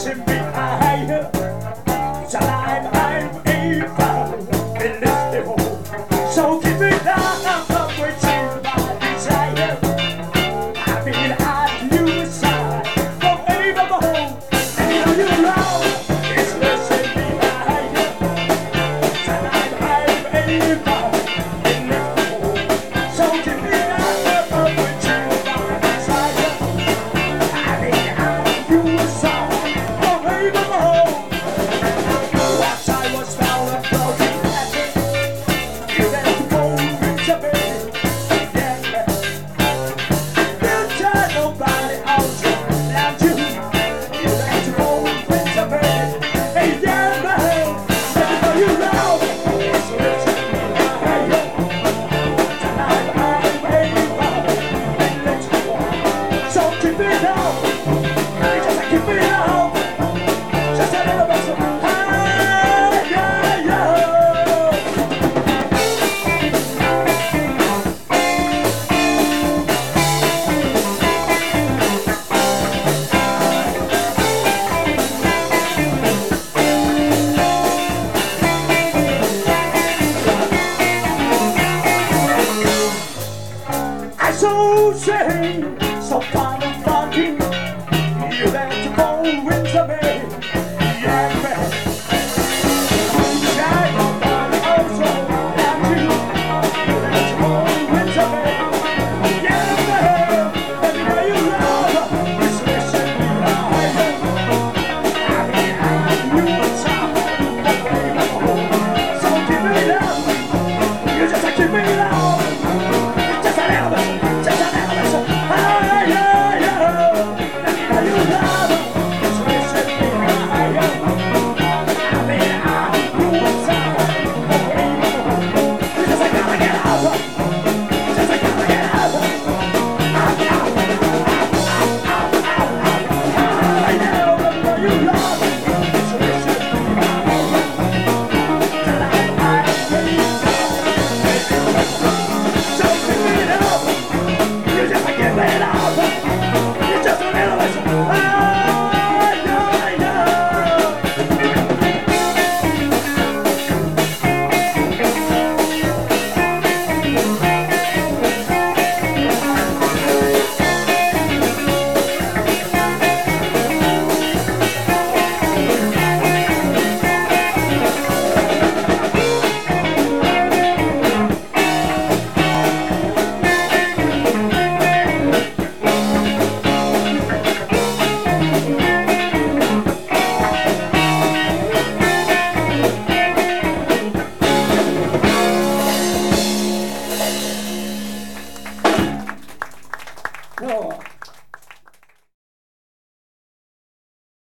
listen me higher. I'm able in this devil. So give me love, which is my desire. I've been at you side from able. And you know you love is listen me higher. I'm able in this devil. So give me love, which is my desire. I've been at you side from able. So say, so fine and funky, you let to go into me, yeah, man. Shine your body also, and you let to go into me, yeah, man. And you know you love, it's listen me higher. I mean, you top, so give me love, you just give me love, just a little bit. No.